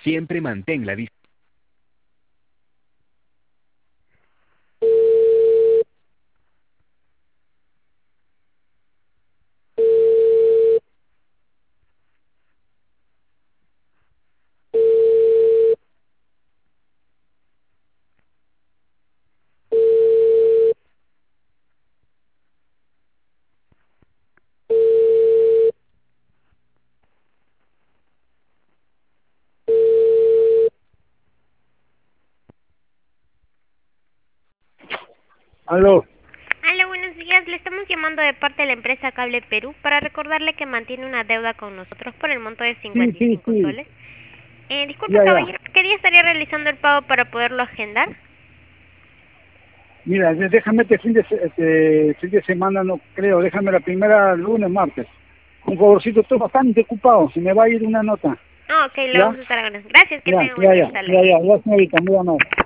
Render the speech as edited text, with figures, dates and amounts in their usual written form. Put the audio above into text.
Siempre mantén la distancia. Aló. Hola, buenos días. Le estamos llamando de parte de la empresa Cable Perú para recordarle que mantiene una deuda con nosotros por el monto de Sí, cincuenta y sí, cinco sí. soles. Disculpe, Ya, ya. caballero, ¿qué día estaría realizando el pago para poderlo agendar? Mira, déjame fin de semana, no creo. Déjame la primera lunes, martes. Un favorcito, estoy bastante ocupado. Se me va a ir una nota. Ah, ok, le ¿Ya? vamos a estar agradeciendo. Gracias, que Ya, tenga buen ya, día. ya. Hasta Ya, luego. ya. Ya, señorita, muy amable.